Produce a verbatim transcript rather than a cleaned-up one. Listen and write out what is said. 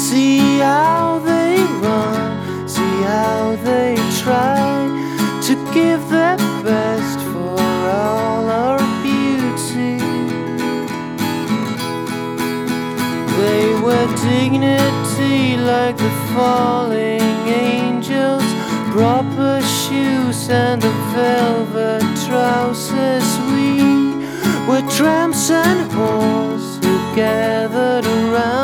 See how they run, see how they try to give their best for all our beauty. They wear dignity like the falling angels, proper shoes and the velvet trousers. We were tramps and whores who gathered around